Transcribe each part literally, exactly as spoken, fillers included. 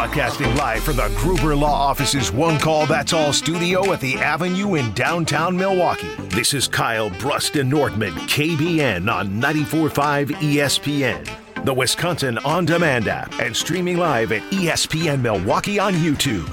Broadcasting live from the Gruber Law Office's One Call That's All studio at the Avenue in downtown Milwaukee. This is Kyle Brust and Nordman, K B N on ninety-four point five E S P N, the Wisconsin On Demand app, and streaming live at E S P N Milwaukee on YouTube.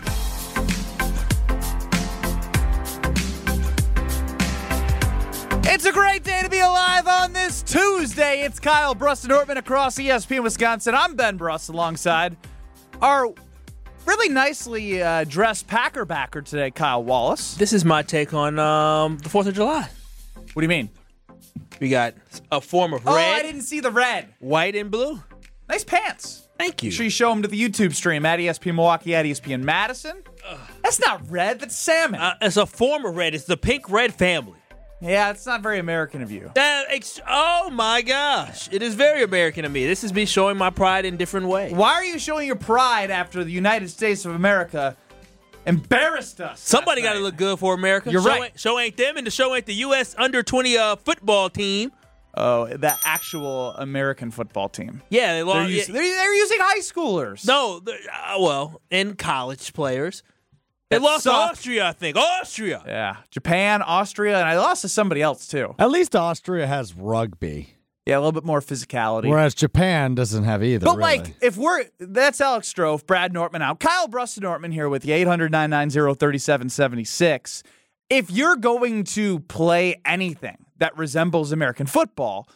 It's a great day to be alive on this Tuesday. It's Kyle Brust and Nordman across E S P N Wisconsin. I'm Ben Brust alongside our really nicely uh, dressed Packer backer today, Kyle Wallace. This is my take on um, the fourth of July. What do you mean? We got a form of Oh, red, I didn't see the red. white, and blue. Nice pants. Thank you. Make sure you show them to the YouTube stream at E S P N Milwaukee, at E S P N Madison. Ugh. That's not red. That's salmon. Uh, it's a form of red. It's the pink red family. Yeah, it's not very American of you. That ex- oh, my gosh. It is very American of me. This is me showing my pride in different ways. Why are you showing your pride after the United States of America embarrassed us? Somebody got to look good for America. You're show right. Ain't, show ain't them, and the show ain't the U S under twenty uh, football team. Oh, that actual American football team. Yeah, they They're, lost. using, yeah. they're, they're using high schoolers. No, uh, well, and college players. They That lost to sucked. Austria, I think. Austria. Yeah, Japan, Austria, and I lost to somebody else, too. At least Austria has rugby, Yeah, a little bit more physicality. whereas Japan doesn't have either. But, really. like, if we're – that's Alex Strofe, Brad Nortman out. Kyle Brust and Nortman here with you, eight hundred, nine nine zero, three seven seven six. If you're going to play anything that resembles American football,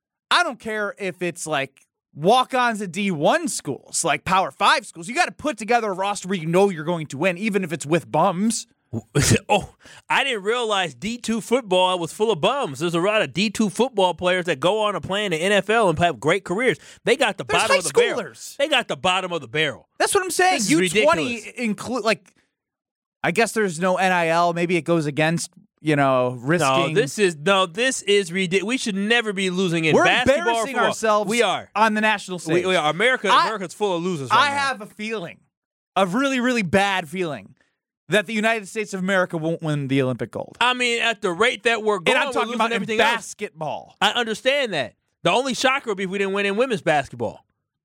I don't care if it's, like, walk-ons at D one schools, like Power five schools. You got to put together a roster where you know you're going to win, even if it's with bums. Oh, I didn't realize D two football was full of bums. There's a lot of D two football players that go on to play in the N F L and have great careers. They got the There's bottom high of the barrel. schoolers. They got the bottom of the barrel. That's what I'm saying. This is U twenty ridiculous. include, like, I guess there's no N I L. Maybe it goes against, you know, risking. No, this is no, this is ridiculous. We should never be losing in We're basketball or embarrassing football. ourselves We are. on the national stage. We, we are. America, I- America's full of losers right I now. have a feeling, a really, really bad feeling, that the United States of America won't win the Olympic gold. I mean, at the rate that we're going, And I'm we're talking losing about in everything else. basketball. I understand that. The only shocker would be if we didn't win in women's basketball.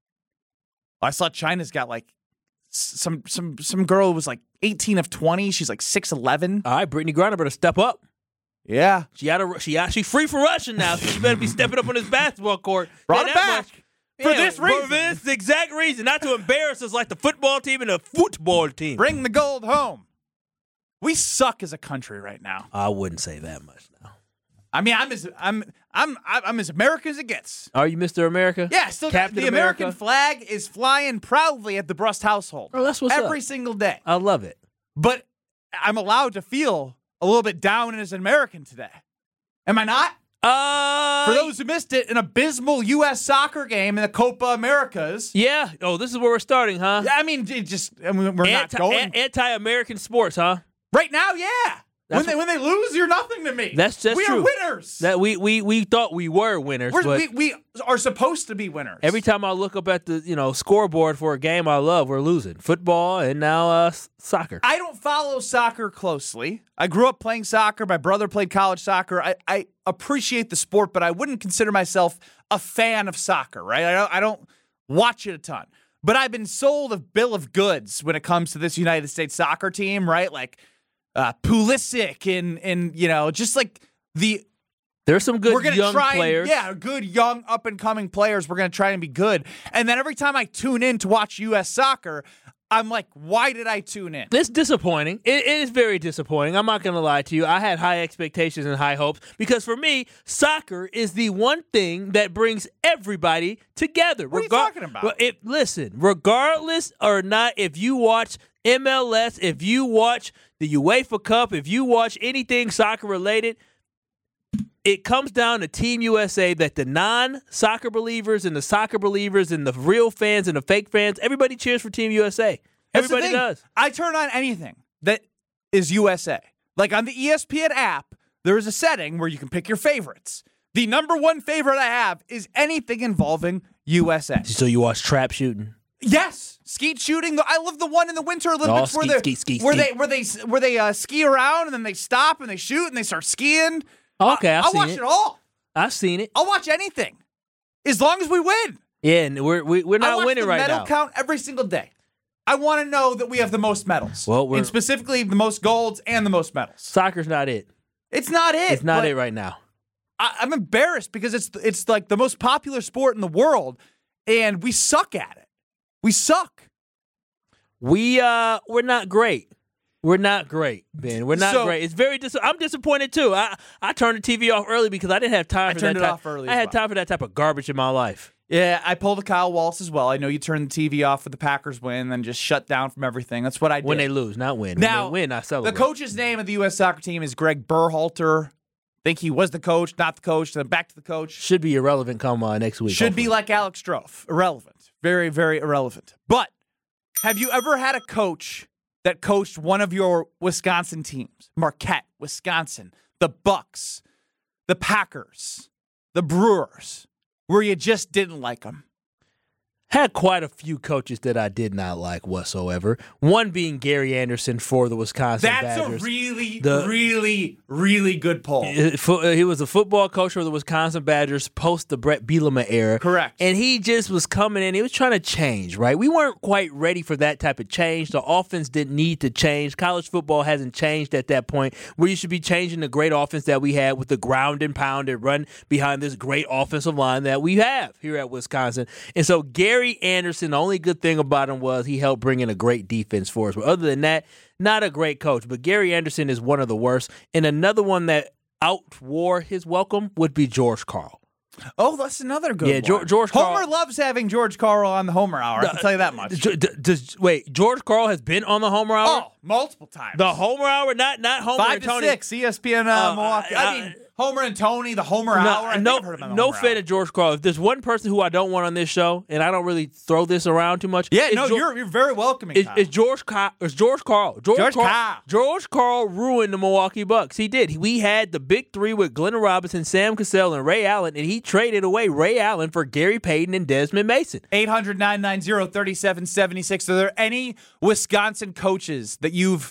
I saw China's got like some some some girl who was like eighteen of twenty. She's like six eleven. All right, Brittany Griner better step up. Yeah. She out of she out, she free for Russian now, so she better be stepping up on this basketball court. Brought Yeah, it that back. much. For Yeah, this reason. For this exact reason, not to embarrass us like the football team and the football team. Bring the gold home. We suck as a country right now. I wouldn't say that much now. I mean, I'm as I'm I'm I'm as American as it gets. Are you Mister America? Yeah, still got, Captain the American America? flag is flying proudly at the Brust household. Oh, that's what's every up. single day. I love it. But I'm allowed to feel a little bit down as an American today. Am I not? Uh, For those who missed it, an abysmal U S soccer game in the Copa Americas. yeah. Oh, this is where we're starting, huh? I mean, it just I mean, we're Anti- not going an- anti-American sports, huh? right now. Yeah, when That's they when they lose, you're nothing to me. That's just we true. are winners. That we we we thought we were winners, We're, but we we are supposed to be winners. every time I look up at the you know scoreboard for a game I love, we're losing. Football and now uh, s- soccer. I don't follow soccer closely. I grew up playing soccer. My brother played college soccer. I, I appreciate the sport, but I wouldn't consider myself a fan of soccer, right? I don't, I don't watch it a ton. But I've been sold a bill of goods when it comes to this United States soccer team, right? Like uh, Pulisic and, and, you know, just like the There's some good we're gonna young try players. And, yeah, good young up and coming players. We're gonna try and be good. And then every time I tune in to watch U S soccer, I'm like, why did I tune in? It's disappointing. It, it is very disappointing. I'm not going to lie to you. I had high expectations and high hopes because for me, soccer is the one thing that brings everybody together. What are you talking about? Well, if, listen, regardless or not, if you watch M L S, if you watch the UEFA Cup, if you watch anything soccer related, it comes down to Team U S A that the non-soccer believers and the soccer believers and the real fans and the fake fans, everybody cheers for Team U S A. That's the Everybody thing. does. I turn on anything that is U S A. Like on the E S P N app, there is a setting where you can pick your favorites. The number one favorite I have is anything involving U S A. So you watch trap shooting? Yes, skeet shooting. I love the one in the Winter Olympics Oh, where skeet, they skeet, skeet, where skeet. they where they where they uh, ski around and then they stop and they shoot and they start skiing. Okay, I've I'll seen watch it. it all. I've seen it. I'll watch anything as long as we win. Yeah, and we're we, we're I not watch winning the right medal now. count every single day. I want to know that we have the most medals. Well, we're- and specifically the most golds and the most medals. Soccer's not it. It's not it. It's not but it right now. I, I'm embarrassed because it's it's like the most popular sport in the world, and we suck at it. We suck. We uh we're not great. We're not great, Ben. We're not So- great. It's very dis- I'm disappointed too. I I turned the T V off early because I didn't have time I for turned that it type- off early I as had well. time for that type of garbage in my life. Yeah, I pulled a Kyle Wallace as well. I know you turned the T V off for the Packers win, and then just shut down from everything. That's what I did. When they lose, not win. Now, when they win, I celebrate. The coach's name of the U S soccer team is Greg Berhalter. I think he was the coach, not the coach. Then back to the coach. should be irrelevant come uh, next week. Should be hopefully. like Alex Strouf. Irrelevant. Very, very irrelevant. But have you ever had a coach that coached one of your Wisconsin teams? Marquette, Wisconsin, the Bucks, the Packers, the Brewers, where you just didn't like them? Had quite a few coaches that I did not like whatsoever. One being Gary Anderson for the Wisconsin That's Badgers. a really, The- really, really good poll. Uh, fo- uh, He was a football coach for the Wisconsin Badgers post the Brett Bielema era. Correct. And he just was coming in. He was trying to change, right? We weren't quite ready for that type of change. The offense didn't need to change. College football hasn't changed at that point where you should be changing the great offense that we had with the ground and pound and run behind this great offensive line that we have here at Wisconsin. And so Gary Anderson, the only good thing about him was he helped bring in a great defense for us. But other than that, not a great coach. But Gary Anderson is one of the worst. And another one that outwore his welcome would be George Karl. Oh, that's another good Yeah, one. George- George Homer Karl- loves having George Karl on the Homer Hour. I can tell you that much. D- d- does, wait, George Karl has been on the Homer Hour? Oh, multiple times. The Homer Hour, not not Homer Five and to Tony. six, E S P N uh, Uh, Milwaukee. I, I- mean, Homer and Tony, the Homer No, Hour. I no, think I've heard about the no Homer fan Hour. of George Karl. If there's one person who I don't want on this show, and I don't really throw this around too much, Yeah, it's no, George- you're you're very welcoming. It's, Kyle. it's George Karl. It's George Karl. George, George Karl. Karl. George Karl ruined the Milwaukee Bucks. He did. We had the big three with Glenn Robinson, Sam Cassell, and Ray Allen, and he traded away Ray Allen for Gary Payton and Desmond Mason. eight hundred, nine nine zero, three seven seven six. Are there any Wisconsin coaches that you've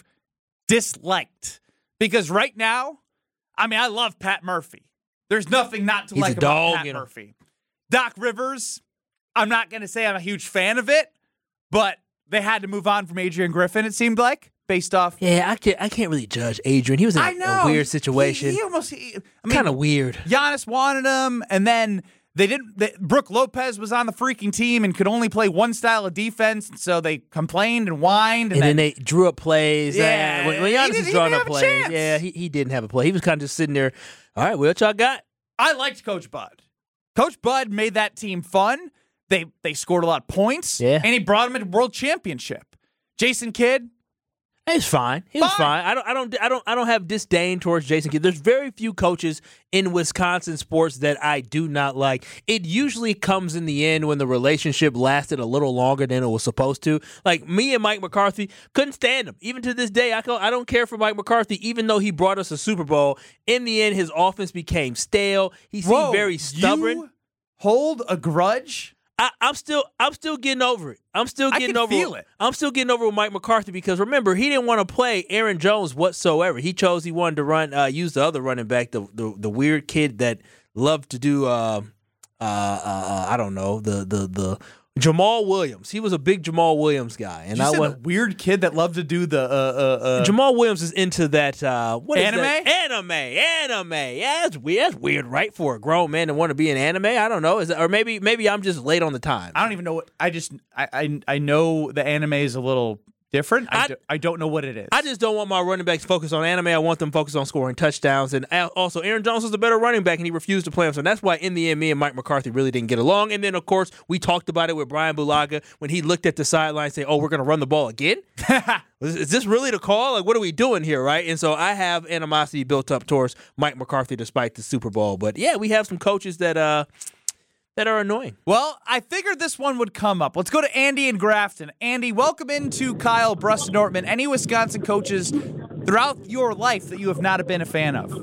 disliked? Because right now, I mean, I love Pat Murphy. There's nothing not to He's like a about dog, Pat you know. Murphy. Doc Rivers, I'm not going to say I'm a huge fan of it, but they had to move on from Adrian Griffin, it seemed like, based off. Yeah, I can't. I can't really judge Adrian. He was in a, I know. a weird He- situation. He, he almost, he, I mean, Kind of weird. Giannis wanted him, and then they didn't. They, Brooke Lopez was on the freaking team and could only play one style of defense, so they complained and whined. And, And then then, they drew up plays. Yeah, Uh, when, when he Giannis didn't- is he drawing didn't up have a plays, chance. yeah, he, he didn't have a play. He was kind of just sitting there. All right, what y'all got? I liked Coach Bud. Coach Bud made that team fun. They they scored a lot of points, Yeah. and he brought them to world championship. Jason Kidd, He's fine. He was Fine. fine. I don't. I don't. I don't. I don't have disdain towards Jason Kidd. There's very few coaches in Wisconsin sports that I do not like. It usually comes in the end when the relationship lasted a little longer than it was supposed to. Like me and Mike McCarthy couldn't stand him. Even to this day, I don't, I don't care for Mike McCarthy. Even though he brought us a Super Bowl, in the end, his offense became stale. He seemed whoa, very stubborn. You hold a grudge? I, I'm still I'm still getting over it. I'm still I getting can over feel it. I'm still getting over with Mike McCarthy because remember he didn't want to play Aaron Jones whatsoever. He chose he wanted to run uh, use the other running back, the the, the weird kid that loved to do uh, uh, uh, I don't know the the the Jamal Williams. He was a big Jamal Williams guy, and You I said was. the weird kid that loved to do the uh, uh, uh, Jamal Williams is into that uh, what is Anime? that? Anime, anime. Yeah, that's weird. That's weird, right? For a grown man to want to be in anime, I don't know. Is that, or maybe maybe I'm just late on the time. I don't even know what I just I I, I know the anime is a little different. I, I- do, I don't know what it is. I just don't want my running backs focused on anime. I want them focused on scoring touchdowns. And also, Aaron Jones was a better running back, and he refused to play him. So that's why, in the end, me and Mike McCarthy really didn't get along. And then, of course, we talked about it with Brian Bulaga when he looked at the sideline and said, oh, we're going to run the ball again? is, is this really the call? Like, what are we doing here, right? And so I have animosity built up towards Mike McCarthy despite the Super Bowl. But, yeah, we have some coaches that uh, that are annoying. Well, I figured this one would come up. Let's go to Andy in Grafton. Andy, welcome into Kyle Brust Nortman. Any Wisconsin coaches throughout your life that you have not been a fan of?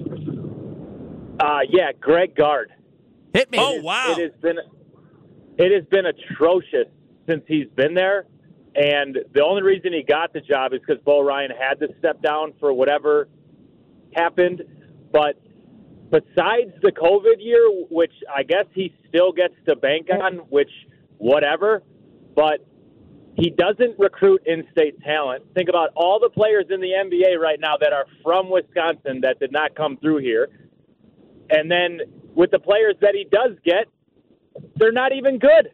Uh, yeah, Greg Gard. Hit me. Oh, wow. It has been it has been atrocious since he's been there, and the only reason he got the job is because Bo Ryan had to step down for whatever happened. But besides the COVID year, which I guess he still gets to bank on, which whatever, but He doesn't recruit in-state talent. Think about all the players in the N B A right now that are from Wisconsin that did not come through here. And then with the players that he does get, they're not even good.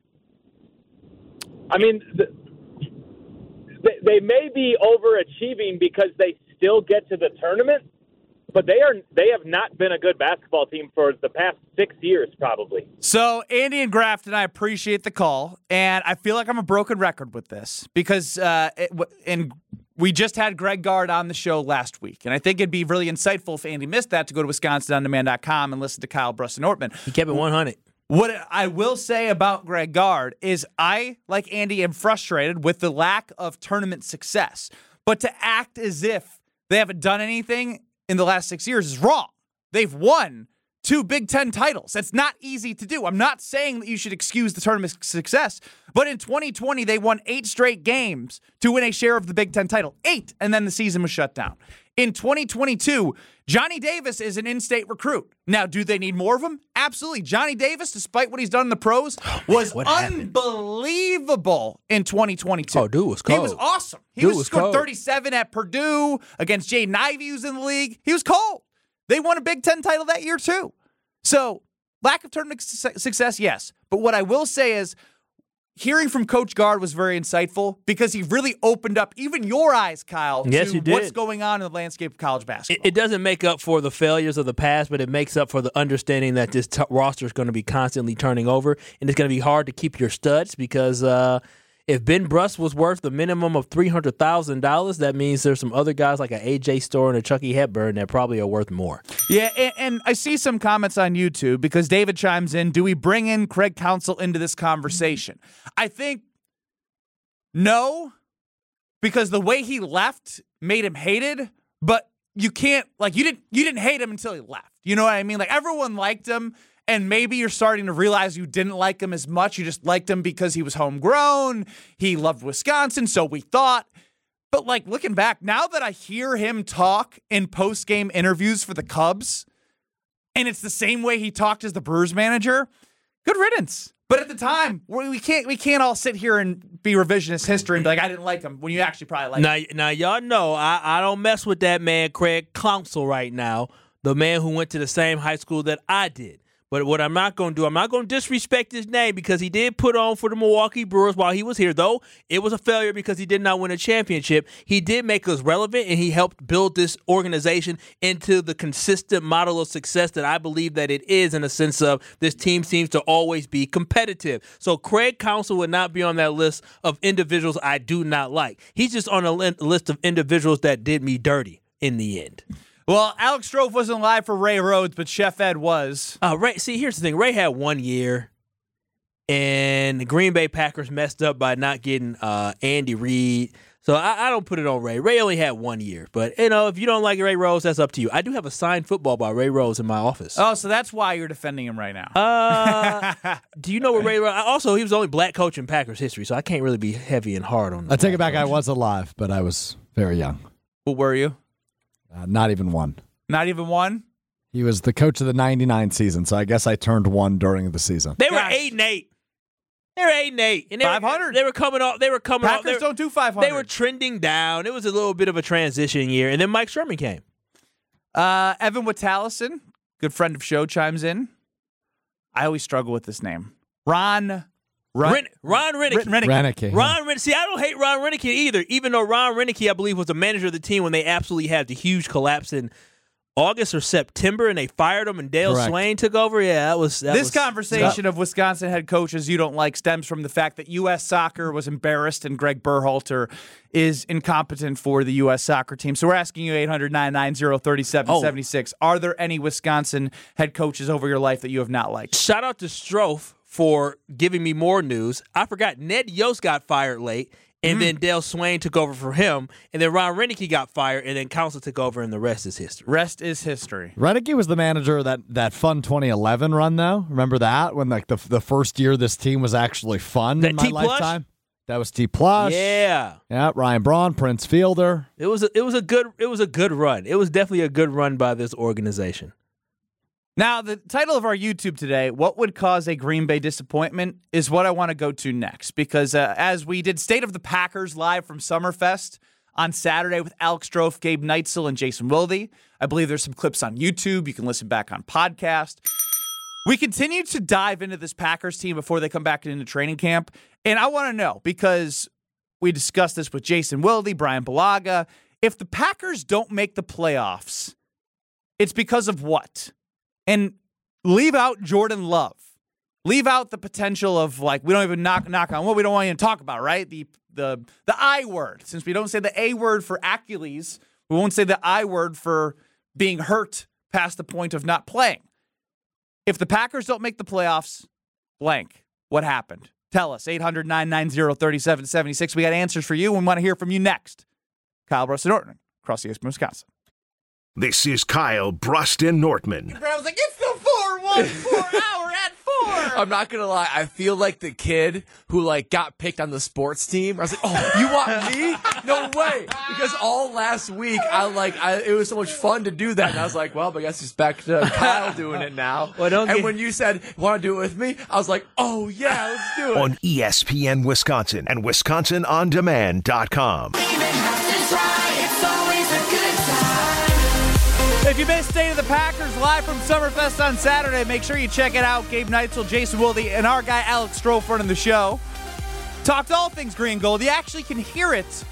I mean, the, they, they may be overachieving because they still get to the tournament, but they are they have not been a good basketball team for the past six years, probably. So, Andy and Grafton, I appreciate the call, and I feel like I'm a broken record with this because uh, it, and we just had Greg Gard on the show last week, and I think it'd be really insightful if Andy missed that to go to Wisconsin On Demand dot com and listen to Kyle Brust-Nortman. He kept it one hundred. What I will say about Greg Gard is I, like Andy, am frustrated with the lack of tournament success, but to act as if they haven't done anything in the last six years is wrong. They've won two Big Ten titles. That's not easy to do. I'm not saying that you should excuse the tournament success, but in twenty twenty, they won eight straight games to win a share of the Big Ten title. Eight, and then the season was shut down. In twenty twenty-two, Johnny Davis is an in-state recruit. Now, do they need more of him? Absolutely. Johnny Davis, despite what he's done in the pros, oh, was unbelievable in twenty twenty-two. Oh, dude was cold. He was awesome. He dude was, was scored cold. thirty-seven at Purdue against Jaden Ivey, who's in the league. He was cold. They won a Big Ten title that year, too. So, lack of tournament su- success, yes. But what I will say is, hearing from Coach Gard was very insightful because he really opened up even your eyes, Kyle, yes, to you did. what's going on in the landscape of college basketball. It, it doesn't make up for the failures of the past, but it makes up for the understanding that this t- roster is going to be constantly turning over, and it's going to be hard to keep your studs because uh, if Ben Brust was worth the minimum of three hundred thousand dollars, that means there's some other guys like a A J Storr and a Chucky Hepburn that probably are worth more. Yeah, and, and I see some comments on YouTube because David chimes in, do we bring in Craig Counsell into this conversation? I think no, because the way he left made him hated, but you can't, like, you didn't you didn't hate him until he left. You know what I mean? Like, everyone liked him, and maybe you're starting to realize you didn't like him as much. You just liked him because he was homegrown. He loved Wisconsin, so we thought. But, like, looking back, now that I hear him talk in post-game interviews for the Cubs, and it's the same way he talked as the Brewers manager, good riddance. But at the time, we can't we can't all sit here and be revisionist history and be like, I didn't like him, when you actually probably like now, him. Now, y'all know I, I don't mess with that man, Craig Counsell, right now, the man who went to the same high school that I did. But what I'm not going to do, I'm not going to disrespect his name because he did put on for the Milwaukee Brewers while he was here, though it was a failure because he did not win a championship. He did make us relevant, and he helped build this organization into the consistent model of success that I believe that it is, in the sense of this team seems to always be competitive. So Craig Counsell would not be on that list of individuals I do not like. He's just on a li- list of individuals that did me dirty in the end. Well, Alex Strofe wasn't live for Ray Rhodes, but Chef Ed was. Uh, Ray, see, here's the thing. Ray had one year, and the Green Bay Packers messed up by not getting uh, Andy Reid. So I, I don't put it on Ray. Ray only had one year. But, you know, if you don't like Ray Rhodes, that's up to you. I do have a signed football by Ray Rhodes in my office. Oh, so that's why you're defending him right now. Uh, do you know what Ray Rhodes... Also, he was the only black coach in Packers history, so I can't really be heavy and hard on him. I take it back. I was alive, but I was very young. What were you? Uh, not even one. Not even one? He was the coach of the ninety-nine season, so I guess I turned one during the season. They were Gosh. eight and eight. They were eight and eight. And they five hundred. Were, they were coming off. They were coming Packers off. They were, don't do five hundred. They were trending down. It was a little bit of a transition year, and then Mike Sherman came. Uh, Evan Witalison, good friend of show, chimes in. I always struggle with this name. Ron... Ron, Ren- Ron Renicky. Ren- Renicky. Ron Renicky. See, I don't hate Ron Renicky either, even though Ron Renicky, I believe, was the manager of the team when they absolutely had the huge collapse in August or September, and they fired him, and Dale Correct. Swain took over. Yeah, that was that This was, conversation of Wisconsin head coaches you don't like stems from the fact that U S Soccer was embarrassed and Greg Berhalter is incompetent for the U S Soccer team. So we're asking you eight hundred, nine nine zero, three seven seven six. Oh. Are there any Wisconsin head coaches over your life that you have not liked? Shout out to Strofe for giving me more news. I forgot Ned Yost got fired late, and mm. then Dale Swain took over for him, and then Ron Renicky got fired, and then Counsell took over, and the rest is history. Rest is history. Renicky was the manager of that, that fun twenty eleven run, though. Remember that? When like the the first year this team was actually fun that in my T Plush? lifetime? That was T Plush. Yeah. Yeah, Ryan Braun, Prince Fielder. It was a, it was a good it was a good run. It was definitely a good run by this organization. Now, the title of our YouTube today, What Would Cause a Green Bay Disappointment, is what I want to go to next. Because uh, as we did State of the Packers live from Summerfest on Saturday with Alex Strofe, Gabe Neitzel, and Jason Wilde, I believe there's some clips on YouTube. You can listen back on podcast. We continue to dive into this Packers team before they come back into training camp. And I want to know, because we discussed this with Jason Wilde, Brian Balaga, if the Packers don't make the playoffs, it's because of what? And leave out Jordan Love. Leave out the potential of, like, we don't even knock knock on what we don't want to talk about, right? The the the I word. Since we don't say the A word for Achilles, we won't say the I word for being hurt past the point of not playing. If the Packers don't make the playoffs, blank. What happened? Tell us. eight hundred, nine nine zero, three seven seven six. We got answers for you and we want to hear from you next. Kyle Brust and Norton, across the East Wisconsin. This is Kyle Brust and Nortman. I was like, it's the four one four hour at four. I'm not gonna lie, I feel like the kid who like got picked on the sports team. I was like, oh, you want me? No way. Because all last week I like I, it was so much fun to do that, and I was like, well, I guess it's back to Kyle doing it now. Well, don't and get- when you said want to do it with me, I was like, oh yeah, let's do it. On E S P N Wisconsin and Wisconsin On Demand dot com. If you missed State of the Packers live from Summerfest on Saturday, make sure you check it out. Gabe Neitzel, Jason Wilde, and our guy Alex Strofe running the show. Talked all things green and gold. You actually can hear it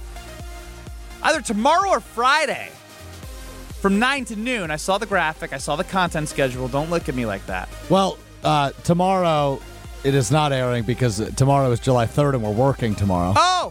either tomorrow or Friday from nine to noon. I saw the graphic. I saw the content schedule. Don't look at me like that. Well, uh, tomorrow it is not airing because tomorrow is July third and we're working tomorrow. Oh!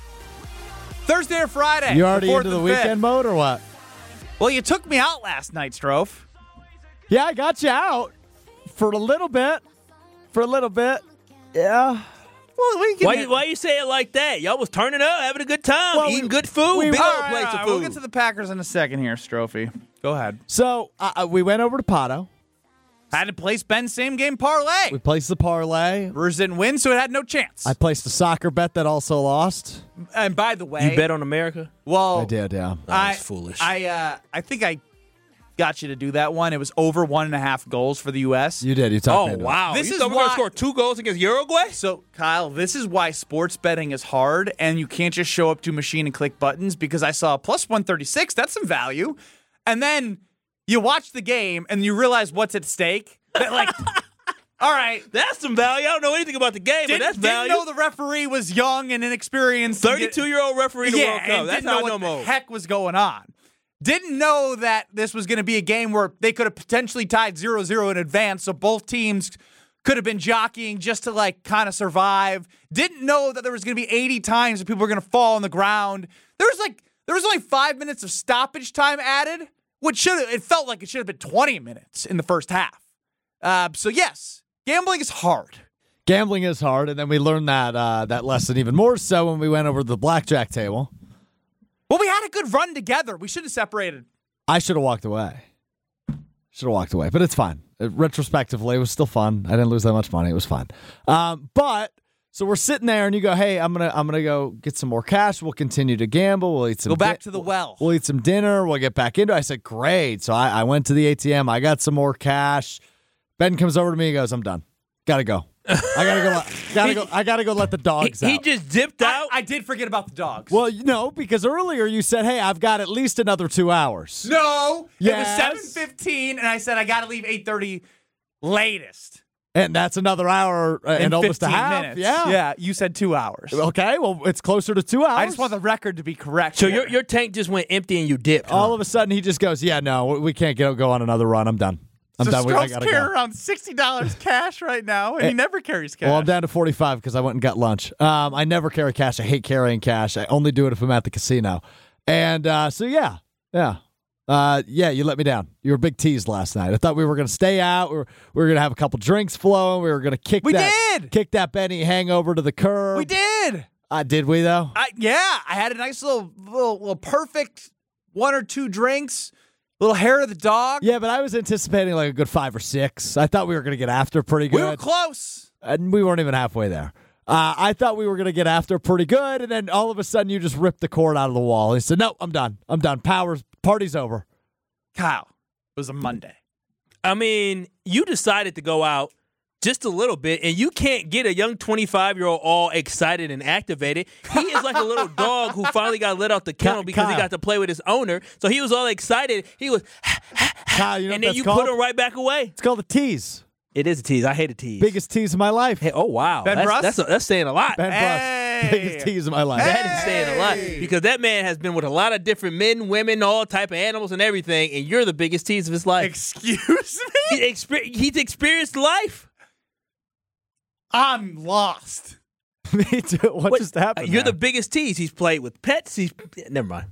Thursday or Friday. You already into and the fifth. weekend mode or what? Well, you took me out last night, Strofe. Yeah, I got you out for a little bit. For a little bit. Yeah. Well, we can Why, you- why you say it like that? Y'all was turning up, having a good time, Well, eating we- good food, we- big All old right, plates all right, of food. We'll get to the Packers in a second here, Strophe. Go ahead. So uh, we went over to Pato. Had to place Ben's same game parlay. We placed the parlay. Brewers didn't win, so it had no chance. I placed a soccer bet that also lost. and by the way, You bet on America? well, I did, yeah. I, That's foolish. I, uh, I think I got you to do that one. It was over one and a half goals for the U S. You did. You talked Oh, me into it. wow. This you is thought we were going why- to score two goals against Uruguay? So, Kyle, this is why sports betting is hard, and you can't just show up to a machine and click buttons, because I saw plus one thirty-six. That's some value. And then you watch the game, and you realize what's at stake. That, like, all right. That's some value. I don't know anything about the game, Didn't, but that's didn't value. know the referee was young and inexperienced. and did- thirty-two-year-old referee in the yeah, World Cup. and That's didn't know how I what know the more. heck was going on. Didn't know that this was going to be a game where they could have potentially tied zero zero in advance, so both teams could have been jockeying just to, like, kind of survive. Didn't know that there was going to be eighty times that people were going to fall on the ground. There was, like, there was only five minutes of stoppage time added, which should have, it felt like it should have been twenty minutes in the first half. Uh, so, yes, gambling is hard. Gambling is hard, and then we learned that uh, that lesson even more so when we went over to the blackjack table. Well, we had a good run together. We should have separated. I should have walked away. Should have walked away, but it's fine. Uh, retrospectively, it was still fun. I didn't lose that much money. It was fun. Um, but so we're sitting there, and you go, "Hey, I'm gonna, I'm gonna go get some more cash. We'll continue to gamble. We'll eat some. Go back di- to the well. We'll eat some dinner. We'll get back into it." I said, "Great." So I, I went to the A T M. I got some more cash. Ben comes over to me and goes, "I'm done. Gotta go. I gotta go. Gotta go. I gotta go. Let the dogs He, he out." just dipped I, out. I did forget about the dogs. Well, you know, because earlier you said, "Hey, I've got at least another two hours." No, Yes. it was seven fifteen, and I said I got to leave eight thirty latest. And that's another hour uh, In and almost a fifteen half. minutes. Yeah. yeah. You said two hours. Okay, well, it's closer to two hours. I just want the record to be correct. so here. your your tank just went empty and you dipped. huh? All of a sudden, he just goes, "Yeah, no, we can't go go on another run. I'm done. I'm so done. We, I Stroke's gotta carrying go." around sixty dollars cash right now, and he never carries cash. Well, I'm down to forty-five because I went and got lunch. Um, I never carry cash. I hate carrying cash. I only do it if I'm at the casino. And uh, so, yeah, yeah. Uh, yeah, you let me down. You were big teased last night. I thought we were going to stay out. We were, we were going to have a couple drinks flowing. We were going to kick We that, did! kick that Benny hangover to the curb. We did. Uh, did we, though? I, yeah, I had a nice little, little, little perfect one or two drinks, little hair of the dog. Yeah, but I was anticipating like a good five or six. I thought we were going to get after pretty good. We were close. And we weren't even halfway there. Uh, I thought we were going to get after pretty good, and then all of a sudden you just ripped the cord out of the wall. He said, "No, I'm done. I'm done. Power's party's over." Kyle, it was a Monday. I mean, you decided to go out just a little bit, and you can't get a young twenty-five-year-old all excited and activated. He is like a little dog who finally got let out the kennel because Kyle. he got to play with his owner. So he was all excited. He was, Kyle, you know and what then that's you called? put him right back away. It's called a tease. It is a tease. I hate a tease. Biggest tease of my life. Hey, oh, wow. Ben that's, Bruss? that's, a, that's saying a lot. Ben Hey. Bruss. Biggest tease of my life. That is saying a lot because that man has been with a lot of different men, women, all type of animals and everything, and you're the biggest tease of his life. Excuse me? He exper- he's experienced life. I'm lost. Me too. What, What- just happened? You're there? the biggest tease. He's played with pets. He's never mind.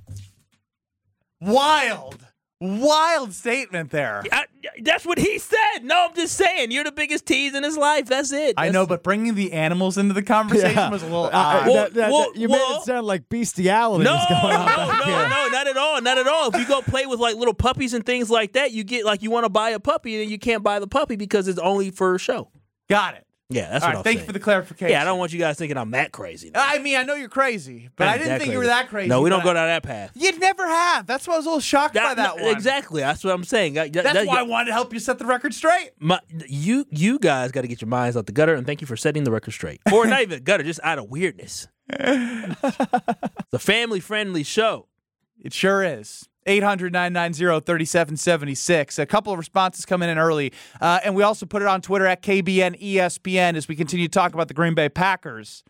Wild. Wild statement there. I, that's what he said. No, I'm just saying you're the biggest tease in his life. That's it. I That's- know, but bringing the animals into the conversation Yeah. was a little Uh, odd. Well, that- that- well, you well- made it sound like bestiality no, was going on no, back no, here. no, not at all, not at all. If you go play with like little puppies and things like that, you get like you want to buy a puppy and then you can't buy the puppy because it's only for show. Got it. Yeah, that's All what right, I'm thank saying. you for the clarification. Yeah, I don't want you guys thinking I'm that crazy. though. I mean, I know you're crazy, but I'm I didn't that think you were crazy. that crazy. No, we don't but go down that path. You never have. That's why I was a little shocked by that no, one. Exactly. That's what I'm saying. That- That's that- why I wanted to help you set the record straight. My, you you guys got to get your minds out the gutter, and thank you for setting the record straight. Or not even gutter, just out of weirdness. It's a family-friendly show. It sure is. eight hundred, nine nine zero, three seven seven six. A couple of responses coming in early. Uh, and we also put it on Twitter at K B N E S P N as we continue to talk about the Green Bay Packers.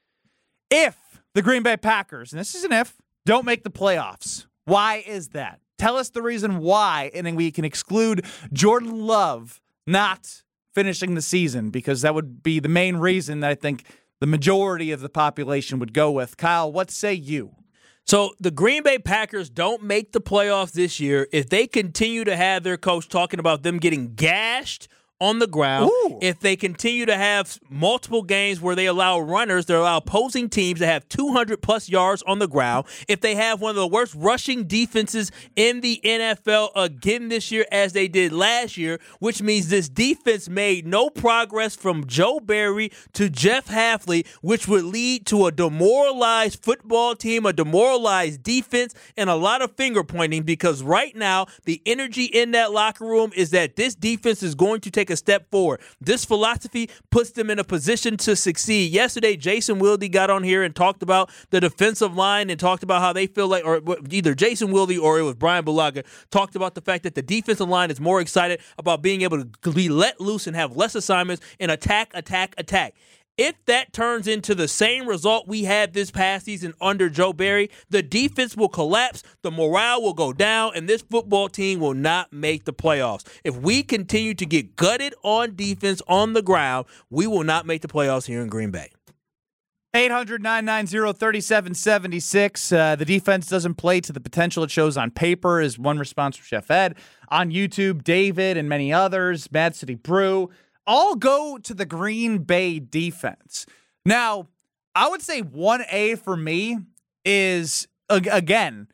If the Green Bay Packers, and this is an if, don't make the playoffs, why is that? Tell us the reason why, and then we can exclude Jordan Love not finishing the season, because that would be the main reason that I think the majority of the population would go with. Kyle, what say you? So the Green Bay Packers don't make the playoffs this year if they continue to have their coach talking about them getting gashed on the ground. Ooh. If they continue to have multiple games where they allow runners, they allow opposing teams to have two hundred plus yards on the ground. If they have one of the worst rushing defenses in the N F L again this year as they did last year, which means this defense made no progress from Joe Barry to Jeff Hafley, which would lead to a demoralized football team, a demoralized defense, and a lot of finger pointing, because right now the energy in that locker room is that this defense is going to take a step forward. This philosophy puts them in a position to succeed. Yesterday, Jason Wilde got on here and talked about the defensive line and talked about how they feel like, or either Jason Wilde or it was Brian Bulaga, talked about the fact that the defensive line is more excited about being able to be let loose and have less assignments and attack, attack, attack. If that turns into the same result we had this past season under Joe Barry, the defense will collapse, the morale will go down, and this football team will not make the playoffs. If we continue to get gutted on defense on the ground, we will not make the playoffs here in Green Bay. eight hundred, nine nine zero, three seven seven six. Uh, the defense doesn't play to the potential it shows on paper is one response from Chef Ed. On YouTube, David and many others, Mad City Brew, all go to the Green Bay defense. Now, I would say one A for me is, again,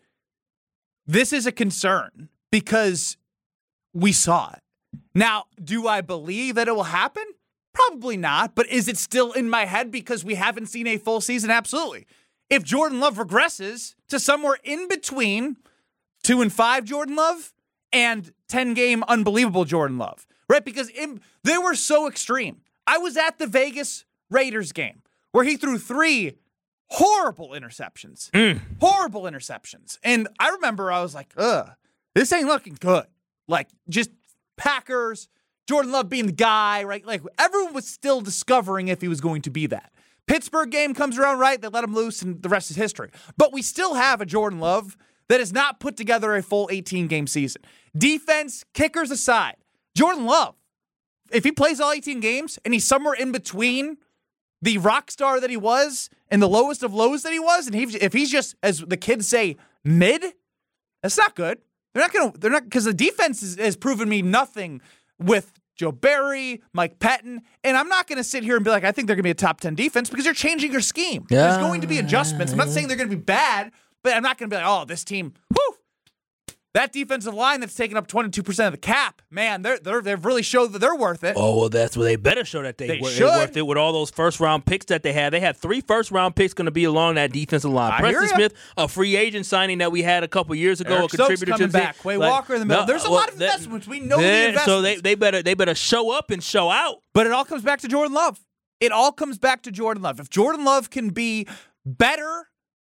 this is a concern because we saw it. Now, do I believe that it will happen? Probably not, but is it still in my head because we haven't seen a full season? Absolutely. If Jordan Love regresses to somewhere in between two and five Jordan Love and ten game unbelievable Jordan Love, right? Because it, they were so extreme. I was at the Vegas Raiders game where he threw three horrible interceptions, mm. horrible interceptions. And I remember I was like, ugh, this ain't looking good. Like just Packers, Jordan Love being the guy, right? Like everyone was still discovering if he was going to be that. Pittsburgh game comes around, right? They let him loose and the rest is history. But we still have a Jordan Love that has not put together a full eighteen game season. Defense, kickers aside, Jordan Love, if he plays all eighteen games and he's somewhere in between the rock star that he was and the lowest of lows that he was, and he, if he's just, as the kids say, mid, that's not good. They're not going to, they're not, because the defense is, has proven me nothing with Joe Barry, Mike Pettin, and I'm not going to sit here and be like, I think they're going to be a top ten defense because you're changing your scheme. Yeah. There's going to be adjustments. I'm not saying they're going to be bad, but I'm not going to be like, oh, this team, whoo, That defensive line that's taking up twenty-two percent of the cap, man, they're, they're, they've really showed that they're worth it. Oh, well, that's what they better show that they, They were, should. they're worth it with all those first-round picks that they had. They had three first-round picks going to be along that defensive line. I Preston hear ya. Smith, a free agent signing that we had a couple years ago, Eric a contributor Stokes to the coming back. team. Quay Like, Walker in the middle. no, There's a well, lot of that- investments. We know the then- investments. So they, they better they better show up and show out. But it all comes back to Jordan Love. It all comes back to Jordan Love. If Jordan Love can be better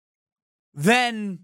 than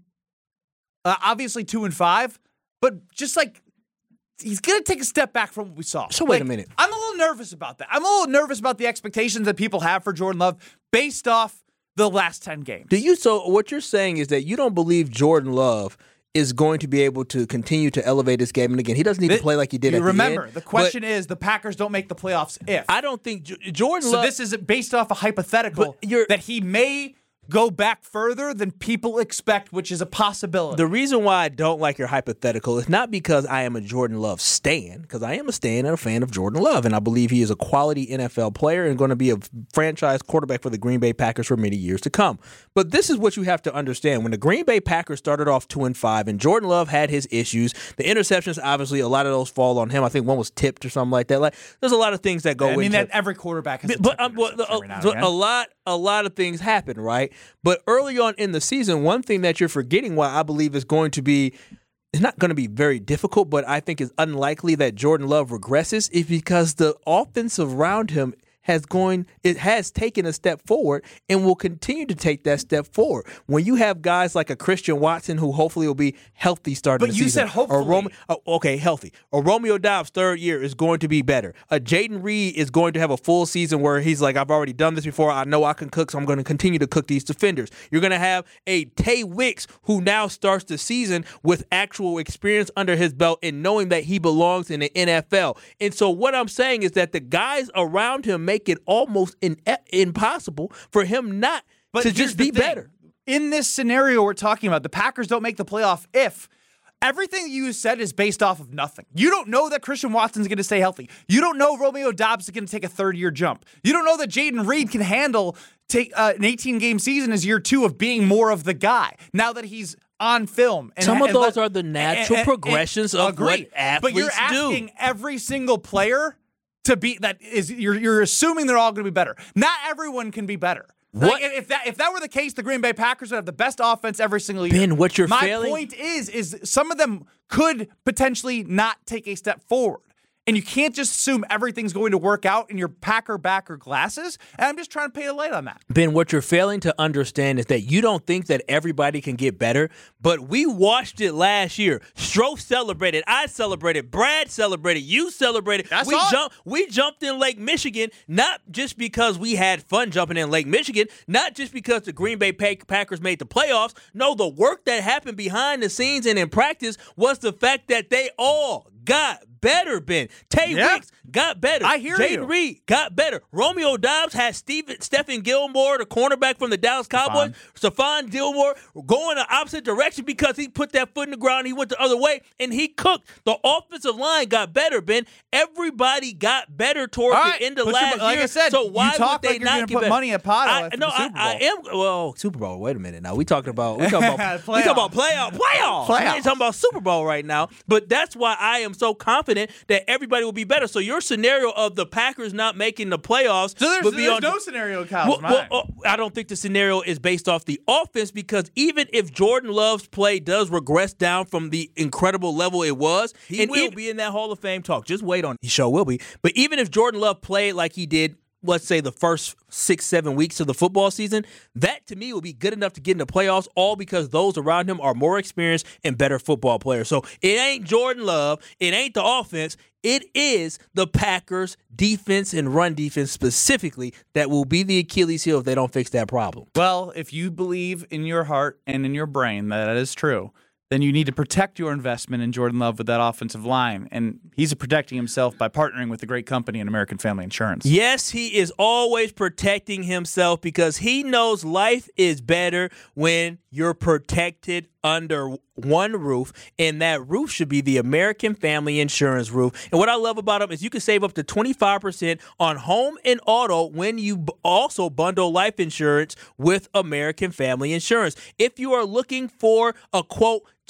uh, obviously two and five, but just like he's going to take a step back from what we saw. So wait Like, a minute. I'm a little nervous about that. I'm a little nervous about the expectations that people have for Jordan Love based off the last ten games. Do you? So what you're saying is that you don't believe Jordan Love is going to be able to continue to elevate his game, and again, he doesn't need to play like he did You at remember, the end. the question is the Packers don't make the playoffs if. I don't think J- Jordan So Love. this is based off a hypothetical But you're- that he may go back further than people expect, which is a possibility. The reason why I don't like your hypothetical is not because I am a Jordan Love stan, because I am a stan and a fan of Jordan Love, and I believe he is a quality N F L player and going to be a franchise quarterback for the Green Bay Packers for many years to come. But this is what you have to understand. When the Green Bay Packers started off two and five, and Jordan Love had his issues, the interceptions, obviously, a lot of those fall on him. I think one was tipped or something like that. Like, there's a lot of things that go I mean, into that every quarterback has a but tipped um, well, interception every now and a, again. a lot, a lot of things happen, right? But early on in the season, one thing that you're forgetting, why I believe is going to be, it's not going to be very difficult, but I think is unlikely that Jordan Love regresses, is because the offense around him has going it has taken a step forward and will continue to take that step forward. When you have guys like a Christian Watson, who hopefully will be healthy starting But the you season, said hopefully. or Rome, oh, okay, healthy. Or Romeo Dobbs' third year is going to be better. A Jaden Reed is going to have a full season where he's like, I've already done this before. I know I can cook, so I'm going to continue to cook these defenders. You're going to have a Tay Wicks who now starts the season with actual experience under his belt and knowing that he belongs in the N F L. And so what I'm saying is that the guys around him make it almost in, impossible for him not But to here's just the be thing. better. In this scenario we're talking about, the Packers don't make the playoff if everything you said is based off of nothing. You don't know that Christian Watson's going to stay healthy. You don't know Romeo Dobbs is going to take a third-year jump. You don't know that Jaden Reed can handle take uh, an eighteen-game season as year two of being more of the guy now that he's on film. And, Some of and those let- are the natural and- and- progressions of agree. what athletes But you're do. asking every single player to be that is you're you're assuming they're all going to be better. Not everyone can be better. What- Like, if that if that were the case, the Green Bay Packers would have the best offense every single year. Ben, what you're My failing- point is, is some of them could potentially not take a step forward. And you can't just assume everything's going to work out in your Packer backer glasses. And I'm just trying to pay a light on that. Ben, what you're failing to understand is that you don't think that everybody can get better, but we watched it last year. Stroh celebrated, I celebrated, Brad celebrated, you celebrated. That's we all. jumped we jumped in Lake Michigan, not just because we had fun jumping in Lake Michigan, not just because the Green Bay Pack- Packers made the playoffs. No, the work that happened behind the scenes and in practice was the fact that they all got better, Ben. Tay Yeah. Wicks got better. I hear Jaden you. Reed got better. Romeo Dobbs had Steven, Stephen Gilmore, the cornerback from the Dallas Cowboys, Stephon Gilmore, going the opposite direction because he put that foot in the ground. He went the other way, and he cooked. The offensive line got better, Ben. Everybody got better toward All the right. end of Put your- last like year. I said, so you why talk would they like you're not gonna get put better? money at Pato I, after no, the Super I, I Bowl. am. Well, Super Bowl. Wait a minute. Now we talking about we talking about we Playoffs. talking about playoff playoffs. We Playoffs. ain't talking about Super Bowl right now. But that's why I am so confident that everybody will be better. So your scenario of the Packers not making the playoffs So there's, would be there's on no scenario in Kyle's well, well, mind. uh, I don't think the scenario is based off the offense, because even if Jordan Love's play does regress down from the incredible level it was, He and will even- be in that Hall of Fame talk. Just wait on it. he sure will be. But even if Jordan Love played like he did, let's say the first six, seven weeks of the football season, that to me will be good enough to get in the playoffs, all because those around him are more experienced and better football players. So it ain't Jordan Love, it ain't the offense, it is the Packers' defense and run defense specifically that will be the Achilles heel if they don't fix that problem. Well, if you believe in your heart and in your brain that that is true, then you need to protect your investment in Jordan Love with that offensive line. And he's protecting himself by partnering with the great company in American Family Insurance. Yes, he is always protecting himself because he knows life is better when you're protected under one roof, and that roof should be the American Family Insurance roof. And what I love about him is you can save up to twenty-five percent on home and auto when you b- also bundle life insurance with American Family Insurance. If you are looking for a quote, just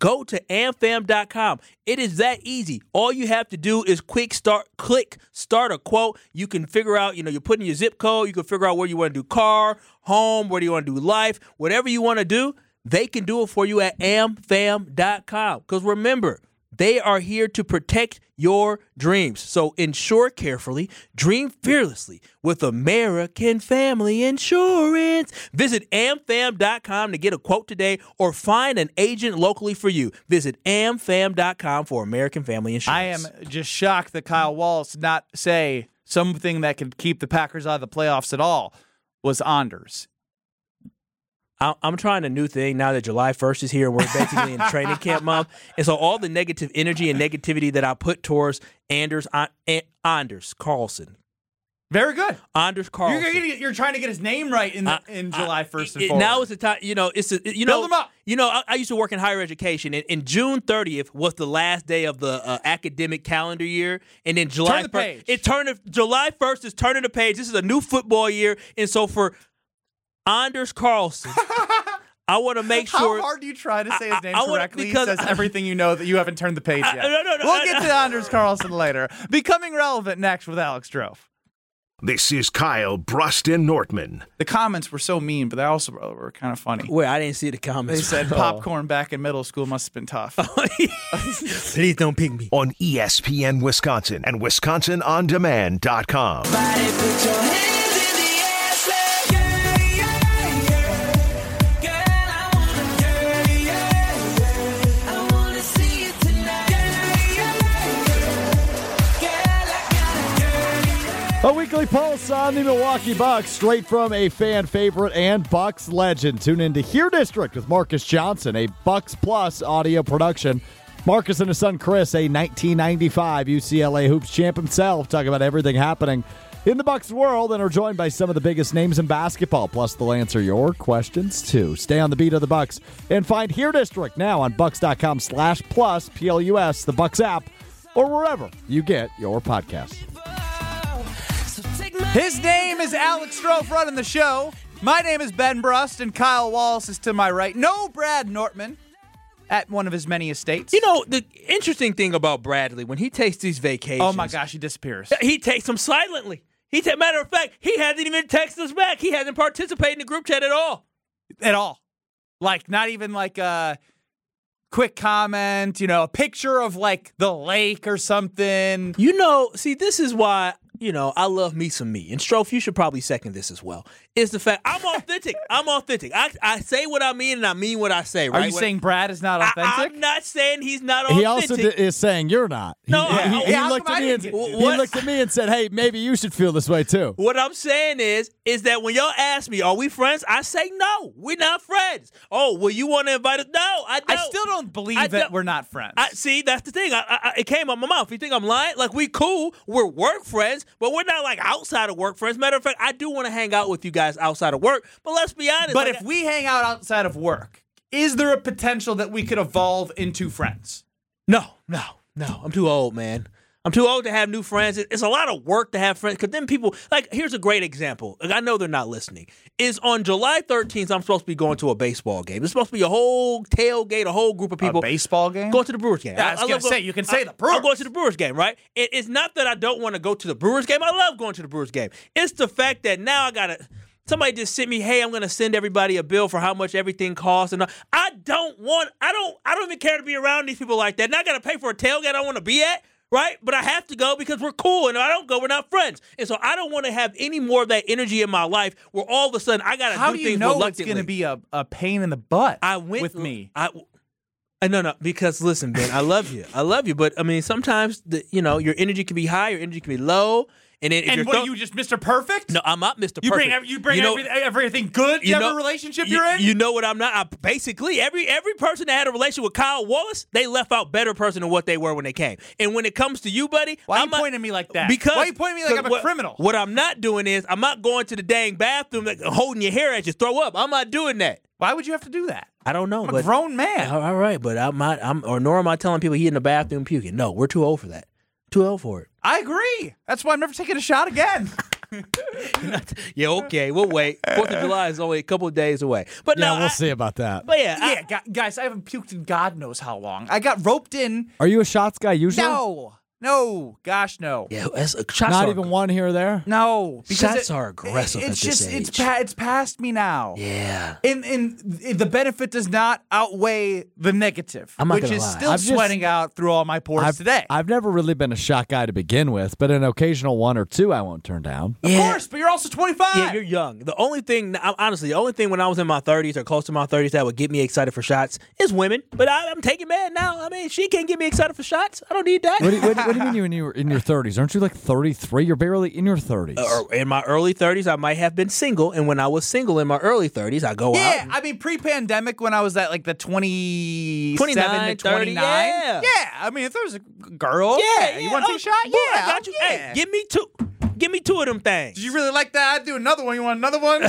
Go to a m fam dot com. It is that easy. All you have to do is quick start, click start a quote. You can figure out, you know, you're putting your zip code. You can figure out where you want to do car, home, where do you want to do life, whatever you want to do. They can do it for you at a m fam dot com. Because remember, they are here to protect your dreams. So insure carefully, dream fearlessly with American Family Insurance. Visit a m fam dot com to get a quote today or find an agent locally for you. Visit a m fam dot com for American Family Insurance. I am just shocked that Kyle Wallace did not say something that could keep the Packers out of the playoffs at all was Anders. I'm trying a new thing now that July first is here and we're basically in training camp month. And so all the negative energy and negativity that I put towards Anders, Anders Carlson. Very good. Anders Carlson. You're, you're, you're trying to get his name right in the, in July first and it, forward. Now is the time, you know, it's a, you know, Build him up. You know, I, I used to work in higher education, and, and June thirtieth was the last day of the uh, academic calendar year, and then July Turn the page. first, it turned July first is turning the page. This is a new football year, and so for Anders Carlson, I want to make sure. How hard do you try to say his name I, I wanna, correctly? He because says everything you know that you haven't turned the page I, yet. no, no, no, we'll I, get I, to Anders Carlson later. Becoming relevant next with Alex Strofe. This is Kyle Bruston Nortman. The comments were so mean, but they also were kind of funny. Wait, I didn't see the comments. They said popcorn back in middle school must have been tough. Please don't pick me. On E S P N Wisconsin and Wisconsin On Demand dot com. A weekly pulse on the Milwaukee Bucks, straight from a fan favorite and Bucks legend. Tune in to Here District with Marcus Johnson, a Bucks Plus audio production. Marcus and his son Chris, a nineteen ninety-five U C L A Hoops champ himself, talk about everything happening in the Bucks world and are joined by some of the biggest names in basketball. Plus, they'll answer your questions too. Stay on the beat of the Bucks and find Here District now on bucks.com slash plus P L U S, the Bucks app, or wherever you get your podcasts. His name is Alex Strofe running the show. My name is Ben Brust, and Kyle Wallace is to my right. No Brad Nortman at one of his many estates. You know, the interesting thing about Bradley, when he takes these vacations. Oh, my gosh, he disappears. He takes them silently. He ta- Matter of fact, he hasn't even texted us back. He hasn't participated in the group chat at all. At all. Like, not even like a quick comment, you know, a picture of like the lake or something. You know, see, this is why, you know, I love me some me. And Strofe, you should probably second this as well. Is the fact I'm authentic. I'm authentic. I, I say what I mean and I mean what I say, right? Are you when, saying Brad is not authentic? I, I'm not saying he's not authentic. He also d- is saying you're not. He, No, he, I- he, yeah, how looked come at I me and, didn't get- he What? looked at me and said, hey, maybe you should feel this way too. What I'm saying is, is that when y'all ask me, are we friends? I say no, we're not friends. Oh, well, you want to invite us? No, I don't. I still don't believe I that don't- we're not friends. I see. That's the thing. I, I, it came out my mouth. You think I'm lying? Like, we cool. We're work friends, but we're not like outside of work friends. Matter of fact, I do want to hang out with you guys outside of work. But let's be honest. But like, if we hang out outside of work, is there a potential that we could evolve into friends? no, no, no, I'm too old, man. I'm too old to have new friends. It- It's a lot of work to have friends because then people, like, here's a great example. Like, I know they're not listening. Is on July thirteenth, I'm supposed to be going to a baseball game. It's supposed to be a whole tailgate, a whole group of people. A baseball game? Going to the Brewers game. Yeah, I was love gonna go- say, you can say I- the Brewers. I'm going to the Brewers game, right? It, it's not that I don't want to go to the Brewers game. I love going to the Brewers game. It's the fact that now I gotta. Somebody just sent me, hey, I'm gonna send everybody a bill for how much everything costs, and I don't want. I don't. I don't even care to be around these people like that. And I gotta pay for a tailgate I don't want to be at. Right? But I have to go because we're cool, and if I don't go, we're not friends. And so I don't want to have any more of that energy in my life where all of a sudden I got to do How do you things know it's reluctantly. going to be a, a pain in the butt I went with me? I, I no no because listen, Ben, I love you, I love you, but I mean sometimes the, you know your energy can be high, your energy can be low, and then if And you're what, throw- you just Mister Perfect? no, I'm not Mister You Perfect. bring every, you bring You know- everything, everything good you to know- every relationship you, you're in? You know what I'm not? I, basically, every every person that had a relationship with Kyle Wallace, they left out better person than what they were when they came. And when it comes to you, buddy, Why are I'm you not- pointing at me like that? Because Why are you pointing at me like I'm a what, criminal? What I'm not doing is I'm not going to the dang bathroom like, holding your hair as you throw up. I'm not doing that. Why would you have to do that? I don't know. I'm a but, grown man. All all right, but I'm not. I'm or nor am I telling people he in the bathroom puking. No, we're too old for that. Too old for it. I agree. That's why I'm never taking a shot again. Yeah, okay, we'll wait. Fourth of July is only a couple of days away. But Yeah, no, we'll I- see about that. But yeah, I- Yeah, gu- guys, I haven't puked in God knows how long. I got roped in. Are you a shots guy usually? No, no, gosh, no. yeah, that's, uh, shots Not are, even one here or there? No, because Shots it- are aggressive It's at this just it's age. pa- it's past me now. Yeah. And and the benefit does not outweigh the negative, I'm not which gonna is lie. still I've just- sweating out through all my pores I've, today. I've never really been a shot guy to begin with, but an occasional one or two I won't turn down. of course, but you're also twenty-five. Yeah, you're young. The only thing, I'm- honestly, the only thing when I was in my thirties or close to my thirties that would get me excited for shots is women. But I, I'm taking man now. I mean, she can't get me excited for shots. I don't need that. What do, you, what, do- what do you mean you when you were in your thirties? Aren't you like thirty-three? You're barely in your thirties. Or in my early thirties, I might have been single, and when I was single in my early thirties, I go Yeah, out. I mean, pre-pandemic when I was at like the twenty-seven twenty-nine, to thirty, twenty-nine. yeah. yeah. I mean, if there was a girl, Yeah, you yeah. want to Oh, take a shot? boy, Yeah, I got you. yeah. Hey, give me two. Give me two of them things. Did you really like that? I'd do another one. You want another one?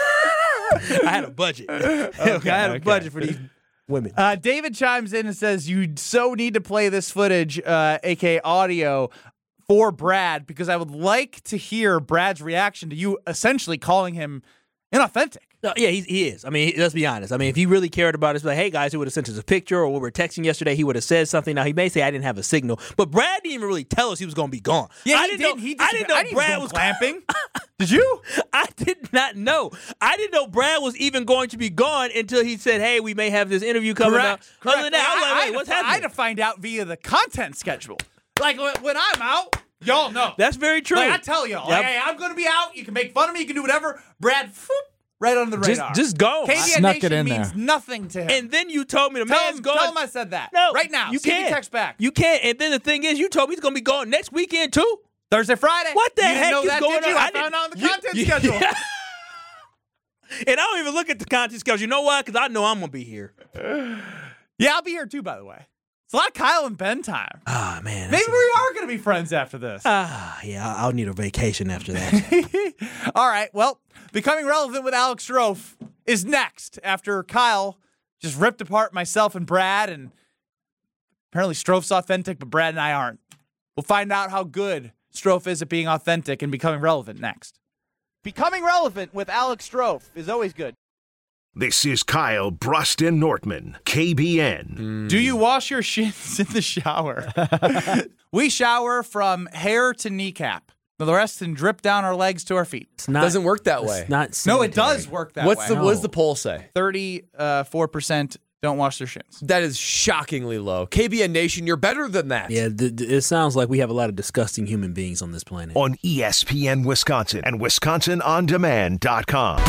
I had a budget. I had a okay. budget for these women. Uh, David chimes in and says, you so need to play this footage, uh, a k a audio, for Brad, because I would like to hear Brad's reaction to you essentially calling him inauthentic. No, yeah, he, he is. I mean, he- let's be honest. I mean, if he really cared about us, like, hey, guys, he would have sent us a picture, or when we were texting yesterday, he would have said something. Now, he may say, I didn't have a signal, but Brad didn't even really tell us he was going to be gone. Yeah, I he didn't did. know, He I didn't know he Brad was was clamping. Did you? I did not know. I didn't know Brad was even going to be gone until he said, hey, we may have this interview coming up. Correct. Other than that, I was I, like, I wait, had what's to, I had to happening? find out via the content schedule. Like when when I'm out, y'all know. That's very true. Like I tell y'all, Yep. like, hey, I'm going to be out. You can make fun of me. You can do whatever. Brad, whoop, right on the just, radar. just go. K B N Snuck it Nation in means there. nothing to him. And then you told me the tell man's him, gone. tell him I said that. No, right now. You See if he can't text back. You can't. And then the thing is, you told me he's going to be gone next weekend, too. Thursday, Friday. What the you didn't heck know is that, going did you? on? I, I didn't- found out on the you- content you- schedule. And I don't even look at the content schedule. You know why? Because I know I'm going to be here. Yeah, I'll be here too, by the way. It's a lot of Kyle and Ben time. Ah, man. Maybe that's we a- are going to be friends after this. Ah, yeah, I'll need a vacation after that. All right. Well, becoming relevant with Alex Strofe is next after Kyle just ripped apart myself and Brad, and apparently Strofe's authentic, but Brad and I aren't. We'll find out how good Strofe is at being authentic and becoming relevant next. Becoming relevant with Alex Strofe is always good. This is Kyle Bruston Nortman, K B N. Do you wash your shins in the shower? We shower from hair to kneecap. The rest can drip down our legs to our feet. It's not, Doesn't work that it's way. Not No, it sanitary. does work that What's way. the what does the poll say? thirty-four percent don't wash their shins. That is shockingly low. K B N Nation, you're better than that. Yeah, th- th- it sounds like we have a lot of disgusting human beings on this planet. On E S P N Wisconsin and Wisconsin On Demand dot com.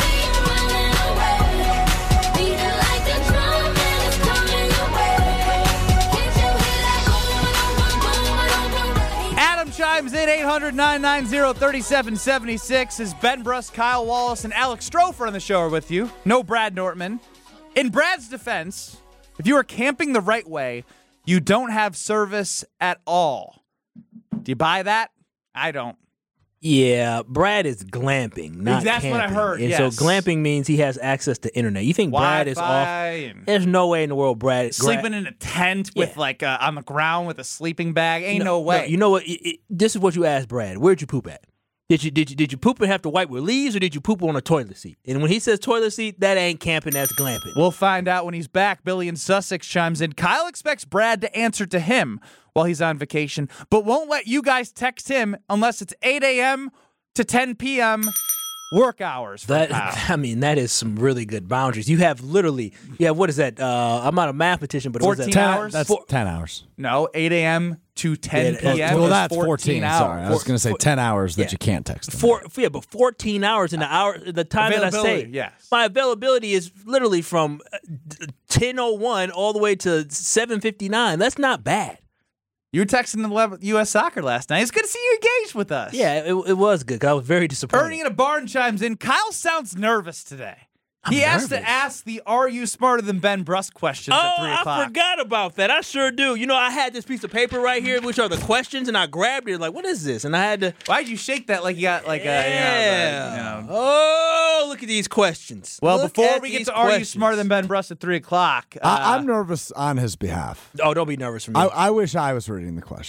Adam chimes in eight hundred, nine nine zero, three seven seven six as Ben Bruss, Kyle Wallace, and Alex Strofe on the show are with you. No Brad Nortman. In Brad's defense, if you are camping the right way, you don't have service at all. Do you buy that? I don't. Yeah, Brad is glamping, not That's what I camping. heard, And yes. so glamping means he has access to internet. You think Brad is off? Wi-Fi and There's no way in the world Brad is sleeping in a tent with Yeah. like uh, on the ground with a sleeping bag. Ain't no, way. you know what? It- it- this is what you asked Brad. Where'd you poop at? Did you did you did you poop and have to wipe with leaves, or did you poop on a toilet seat? And when he says toilet seat, that ain't camping. That's glamping. We'll find out when he's back. Billy in Sussex chimes in. Kyle expects Brad to answer to him while he's on vacation, but won't let you guys text him unless it's eight a.m. to ten p.m. work hours for That Kyle. I mean, that is some really good boundaries. You have literally, yeah. What is that? Uh, I'm not a mathematician, but what is that? fourteen ten hours? That's Four- ten hours. No, eight a.m. to ten Yeah, p.m. well, is that's fourteen, fourteen. hours. Sorry, I was going to say Four- ten hours that yeah. you can't text them. Four, yeah, but fourteen hours in the hour, the time that I Availability, say, yes. my availability is literally from ten oh one all the way to seven fifty-nine. That's not bad. You were texting the U S Soccer last night. It's good to see you engaged with us. Yeah, it, it was good. 'Cause I was very disappointed. Ernie in a barn chimes in. Kyle sounds nervous today. I'm he has to nervous. ask the "Are you smarter than Ben Bruss?" questions Oh, at three o'clock. I forgot about that. I sure do. You know, I had this piece of paper right here, which are the questions, and I grabbed it like, what is this? And I had to. Why'd you shake that like you got like a Yeah. you know, the, you know. Oh, look at these questions. Well, Look before at we get these to "Are you questions. smarter than Ben Bruss?" at three o'clock, uh, I, I'm nervous on his behalf. Oh, don't be nervous for me. I, I wish I was reading the questions.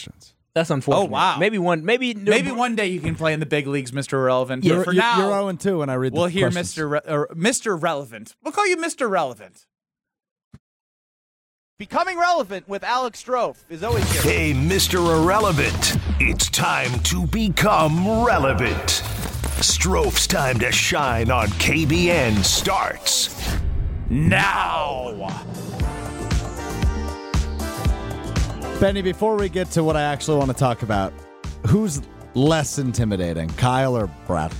That's unfortunate. Oh, wow. Maybe one. Maybe Maybe one day you can play in the big leagues, Mister Irrelevant. Yeah, But for you're, now, you're oh and two when I read the we'll hear questions. Mister Re- or Mister Relevant. We'll call you Mister Relevant. Becoming relevant with Alex Strofe is always here. Hey, Mister Irrelevant, it's time to become relevant. Strofe's time to shine on K B N starts now. Benny, before we get to what I actually want to talk about, who's less intimidating, Kyle or Brad?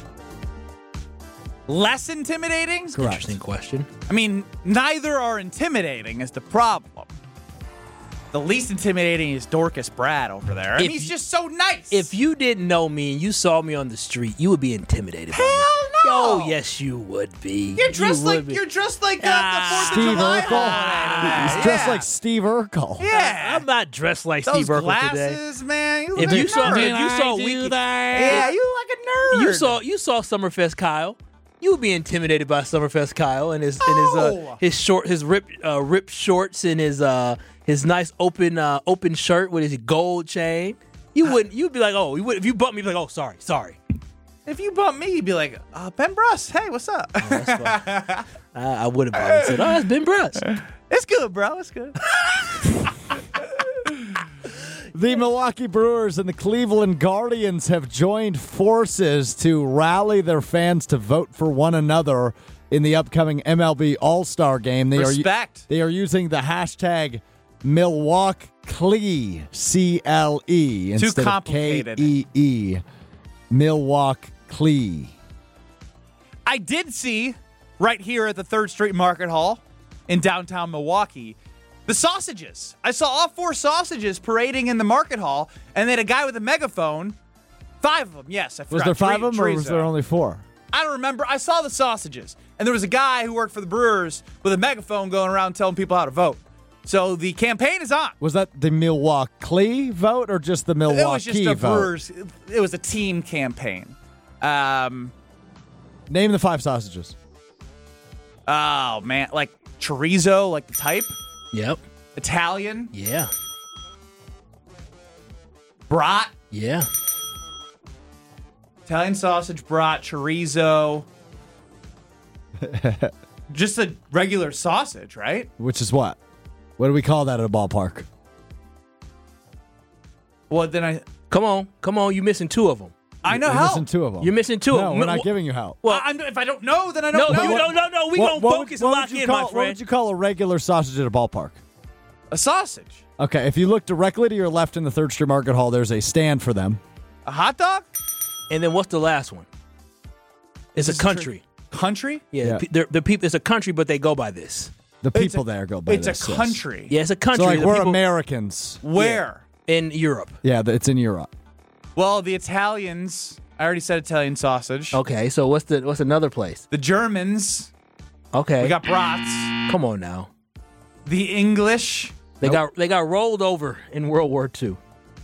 Less intimidating? Correct. Interesting question. I mean, neither are intimidating is the problem. The least intimidating is Dorcas Brad over there. I If mean, he's you- just so nice. If you didn't know me and you saw me on the street, you would be intimidated. Hell by me. no! Oh, yes, you would be. You're dressed You like would be. you're dressed like uh, Ah, the Fourth of Steve July Urkel. holiday. He's dressed Yeah. like Steve Urkel. Yeah. I'm not dressed like Those Steve Urkel glasses, today. man. You look If like you a saw, nerd. if you saw Wiki, yeah, you look like a nerd. you saw you saw Summerfest Kyle. You would be intimidated by Summerfest Kyle and his and his uh, Oh. his short his ripped uh, ripped shorts and his uh his nice open uh, open shirt with his gold chain. You wouldn't. You'd be like, oh, you would if you bumped me. You'd be like, oh, sorry, sorry. If you bump me, you'd be like, uh, Ben Bruss, hey, what's up? I, I would have probably said, oh, that's Ben Bruss. It's good, bro. It's good. The Milwaukee Brewers and the Cleveland Guardians have joined forces to rally their fans to vote for one another in the upcoming M L B All-Star Game. They Respect. are they are using the hashtag Milwaukee, C L E, instead complicated. of K E E. Milwaukee. I did see right here at the Third Street Market Hall in downtown Milwaukee the sausages. I saw all four sausages parading in the market hall, and then a guy with a megaphone. Five of them, yes. I forgot. Was there five Tre- of them, or was Chorizo. there only four? I don't remember. I saw the sausages, and there was a guy who worked for the Brewers with a megaphone going around telling people how to vote. So the campaign is on. Was that the Milwaukee vote or just the Milwaukee It was just a vote? Brewers. It was a team campaign. Um. Name the five sausages. Oh man, like chorizo, like the type. Yep. Italian, Yeah. brat, Yeah. Italian sausage, brat, chorizo. Just a regular sausage, right? Which is what? What do we call that at a ballpark? Well, then I Come on, come on. You missing two of them. I know You're help. missing two of them. You're missing two no, of them. we're Mi- not giving you help. Well, I, I'm, if I don't know, then I no, don't know. you, no, no, no. We What- gonna what focus would- and what lock would you in, call, my What friend. would you call a regular sausage at a ballpark? A sausage, Okay, if you look directly to your left in the Third Street Market Hall, there's a stand for them. a hot dog, And then what's the last one? It's a This is country. country. Yeah, Yeah. pe- they're- the people. It's a country, but they go by this. The It's people a- there go by It's this, a yes. country. Yeah, it's a country. So like The we're people Americans. Where? in Europe. Yeah, it's in Europe. Well, the Italians. I already said Italian sausage. Okay, so what's the what's another place? The Germans. Okay, We got brats. come on now. The English. They got they got rolled over in World War Two.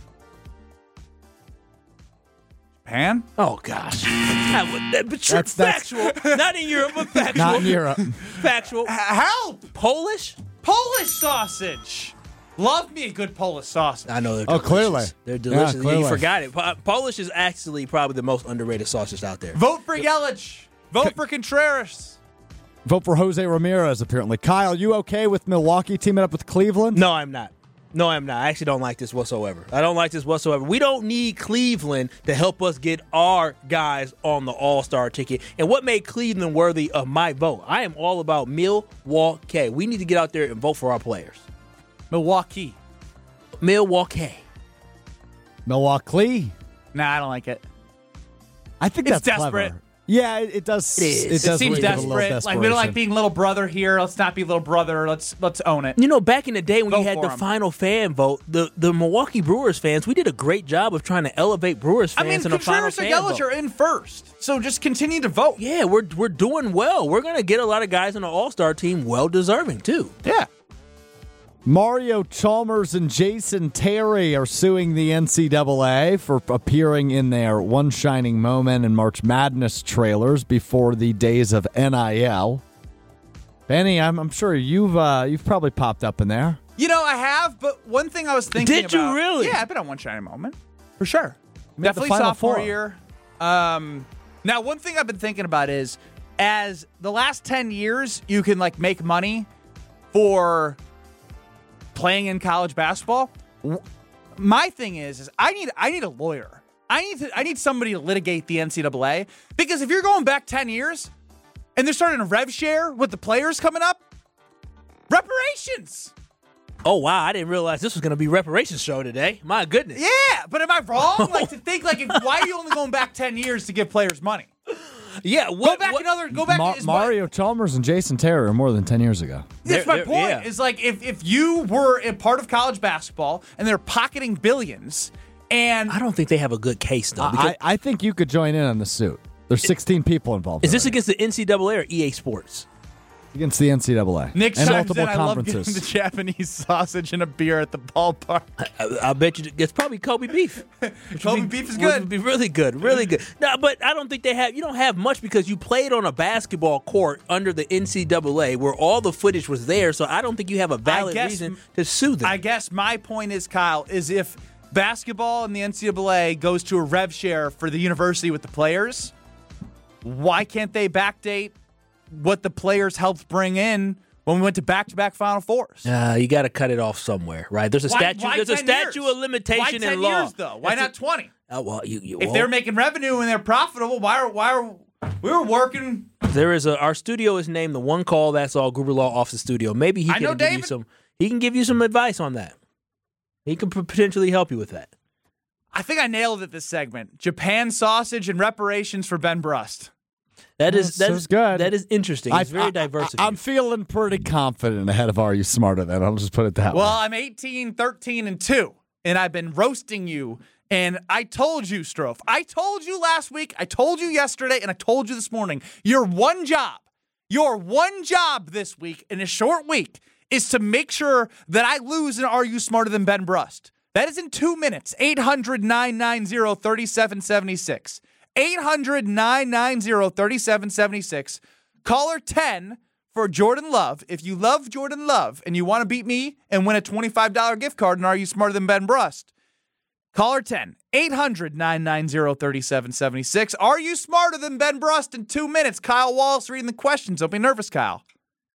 Japan. Oh gosh, that was, that, but That's- that's- factual. Not in Europe, but factual. Not in Europe. Factual. H- Help! Polish? Polish sausage. Love me a good Polish sausage. I know they're Oh, delicious. clearly. They're Yeah, delicious. Yeah, clearly. you forgot it. Po- Polish is actually probably the most underrated sausage out there. Vote for Yelich. Vote for Contreras. Vote for Jose Ramirez, apparently. Kyle, you okay with Milwaukee teaming up with Cleveland? No, I'm not. No, I'm not. I actually don't like this whatsoever. I don't like this whatsoever. We don't need Cleveland to help us get our guys on the All-Star ticket. And what made Cleveland worthy of my vote? I am all about Milwaukee. We need to get out there and vote for our players. Milwaukee. Milwaukee. Milwaukee? Nah, I don't like it. I think It's that's desperate. clever. Yeah, it, it does. It is. It, It does Seems lead to a little desperate. Like we don't like desperation. being little brother here. Let's not be little brother. Let's let's own it. You know, back in the day when Go you had for the 'em. final fan vote, the, the Milwaukee Brewers fans, we did a great job of trying to elevate Brewers I fans mean, in the final Contreras or fan Yelich vote. are in first, so just continue to vote. Yeah, we're we're doing well. We're gonna get a lot of guys on the All Star team, well deserving too. Yeah. Mario Chalmers and Jason Terry are suing the N C double A for appearing in their One Shining Moment and March Madness trailers before the days of N I L. Benny, I'm, I'm sure you've uh, you've probably popped up in there. You know, I have, but one thing I was thinking Did you about- really? Yeah, I've been on one shiny moment. For sure. Made the Definitely Final sophomore Four. year. Um, now, one thing I've been thinking about is, as the last ten years, you can, like, make money for playing in college basketball. W- My thing is, is I need I need a lawyer. I need to, I need somebody to litigate the N C double A, because if you're going back ten years and they're starting a rev share with the players coming up, reparations. Oh, wow. I didn't realize this was going to be reparations show today. My goodness. Yeah, but am I wrong? Like, to think, like, if, why are you only going back ten years to give players money? Yeah. What, Go back what, another, go back. Ma- is my- Mario Chalmers and Jason Terry are more than ten years ago. That's They're- my they're- point. yeah. Is like, if, if you were a part of college basketball and they're pocketing billions, and I don't think they have a good case, though. because- I, I think you could join in on the suit. There's sixteen people involved. is this already. against the N C double A or E A Sports? against the N C double A Nick and chimes multiple in, I love getting conferences? the Japanese sausage and a beer at the ballpark. I, I bet you it's probably Kobe beef. Which Kobe would be- beef is which good. Would be really good, really good. No, but I don't think they have. You don't have much because you played on a basketball court under the N C double A where all the footage was there. So I don't think you have a valid guess- reason to sue them. I guess my point is, Kyle, is if basketball and the N C double A goes to a rev share for the university with the players, why can't they backdate what the players helped bring in when we went to back-to-back Final Fours? Uh, you got to cut it off somewhere, right? There's a Why- statute. why There's a ten statute years? of limitation Why ten in law. years, though? Why That's not twenty? a- oh, well, you, you, If well, they're making revenue and they're profitable, why are why are we were working? there is a our studio is named the One Call That's All Gruber Law Office Studio. Maybe he I can know give you David. some. He can give you some advice on that. He can p- potentially help you with that. I think I nailed it this segment. Japan sausage and reparations for Ben Brust. That is That that is sounds good. That is interesting. It's I- very I- diverse. of I, am you. feeling pretty confident ahead of Are You Smarter Than? I'll just put it that Well, way. I'm eighteen, thirteen, and two, and I've been roasting you. And I told you, Strofe. I told you last week, I told you yesterday, and I told you this morning. Your one job, your one job this week in a short week is to make sure that I lose in Are You Smarter Than Ben Brust? That is in two minutes. eight hundred, nine nine zero, three seven seven six. eight hundred, nine nine zero, three seven seven six. Caller ten for Jordan Love. If you love Jordan Love and you want to beat me and win a twenty-five dollars gift card and Are You Smarter Than Ben Brust? Caller ten, eight hundred, nine nine zero, three seven seven six. Are you smarter than Ben Brust in two minutes? Kyle Wallace reading the questions. Don't be nervous, Kyle.